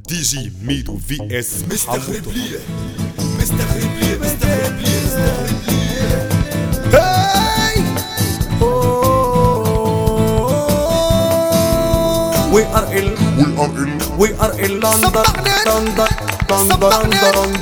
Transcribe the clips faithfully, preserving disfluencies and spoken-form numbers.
دي جي ميدو في اس مستغرب ليه مستغرب ليه مستغرب ليه مستغرب ليه هاي We are ill, we are in we are ill London, London, London,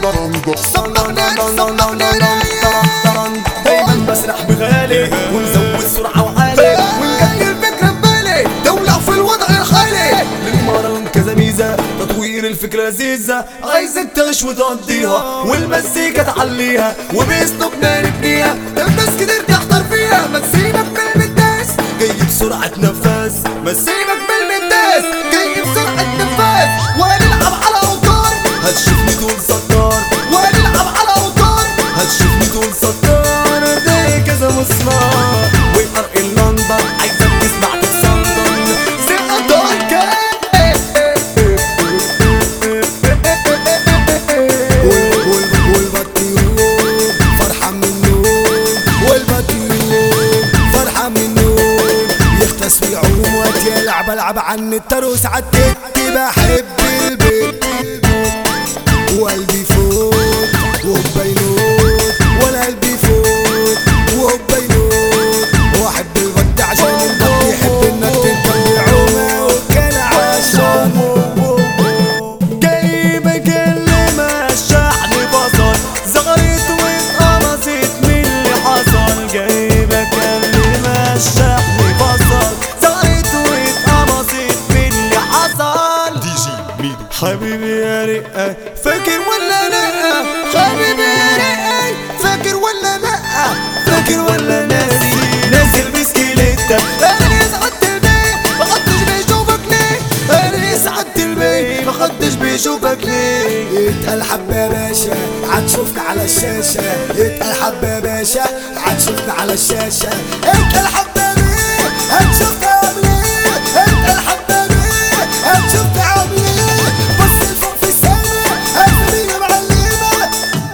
London. دايما بسرح بغالي ونزود سرعة وعالي ونقلل الفكرة ببالي دولة في الوضع الحالي للمرة كذا ميزة تطوير الفكرة لذيذة عايزك تعيش وتقضيها والمزيكا تعليها وباسلوبنا نبنيها الناس كتير تحضر فيها ما تسيبك من الناس جاي بسرعة نفاس ما تسيبك من الناس جاي بسرعة نفاس وهنلعب على اوتار هتشوفني تقول ستار وهنلعب على اوتار هتشوفني تقول ستار زي كذا مسمار We are in London, عايزك تسمع تتصدر. سقطار كان والبطيوب فرحة من النوم والبطيوب فرحة من النوم يختص في عوم وقت يلعب العب عن التروس عالتك بحب البيت وقلبي فوق وبينوت ولا قلبي فوق وبينوت واحب البط عشان البط يحب انك تنطلع عومه وكان عشان جايبك اللي مشاح لي بصل زغرت واتقمصت من اللي حصل. جايبك اللي مشاح لي بصل زغرت واتقمصت من اللي حصل. دي جي ميدو حبيبي يا رقة فاكر ولا لا حبيبي يا رقاي فاكر ولا لا فاكر ولا ناسي ناسي البسكيليتة. انا سعدت البيت محدش بيشوفك ليه انا سعدت البيت محدش بيشوفك ليه اتقل حبة يا باشا هتشوفنا على الشاشة اتقل حبة يا باشا هتشوفنا على الشاشة اتقل حبة بيه هتشوفنا عامل ايه اتقل حبة بيه هتشوفنا عامل ايه بص لفوق في السما اسامينا معلمة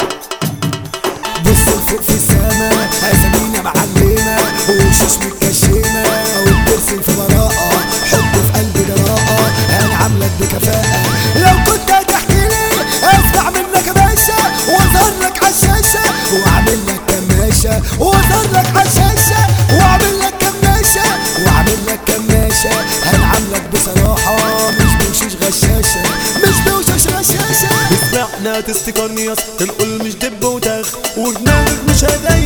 بص لفوق في السما اسامينا معلمة وشوش متكشمة وبترسم في براءة حب في قلبي جراءة انا عاملك بكفاءة لو كنت هتحكي لي اسمع منك يا باشا واظهر لك عالشاشة واعمل لك كماشة واظهر لك عالشاشة واعمل لك كماشة واعمل لك كماشة هنعاملك بصراحة مش بوشوش غشاشة مش بوشوش غشاشة احنا تستيقظ نياس نقول مش دب وتاخ ودماغك مش هدايا